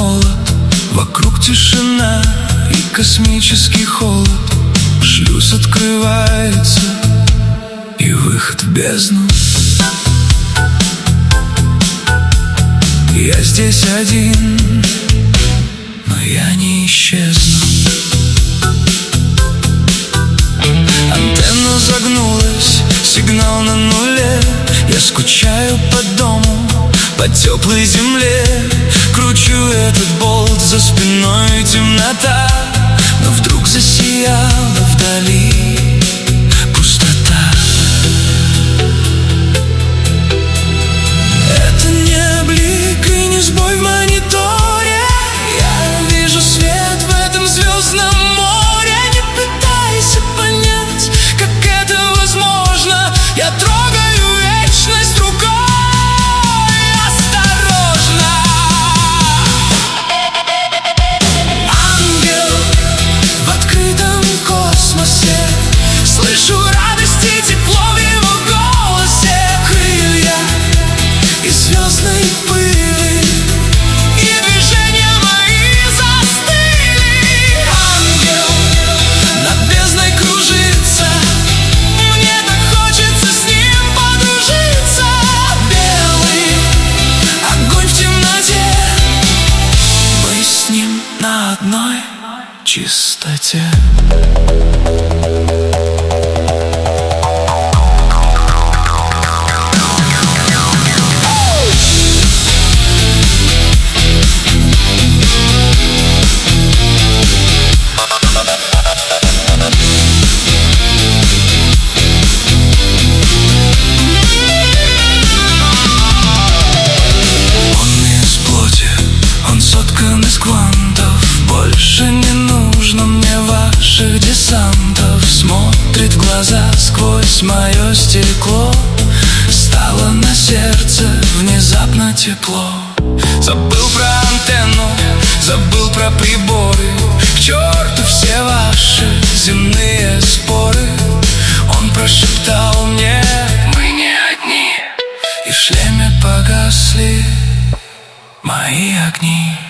молот. Вокруг тишина и космический холод. Шлюз открывается, и выход в бездну. Я здесь один, но я не исчезну. Антенна загнулась, сигнал на нуле. Я скучаю по дому, по теплой земле. Кручу этот болт, за спиной темнота. Но вдруг засияла вдали пустота. Это не блик и не сбой в мониторе. Я вижу свет в этом звездном море. Не пытайся понять, как это возможно. Я трогаю вечность рукой. Осторожно! Ангел в открытом космосе. Слышу радость и тепло в его голосе. Крылья из звездной пыли, и движения мои застыли. Ангел над бездной кружится. Мне так хочется с ним подружиться. Белый огонь в темноте. Мы с ним на одной чистоте. Больше не нужно мне ваших десантов. Смотрит в глаза сквозь мое стекло. Стало на сердце внезапно тепло. Забыл про антенну, забыл про приборы. К черту все ваши земные споры. Он прошептал мне: мы не одни. И в шлеме погасли мои огни.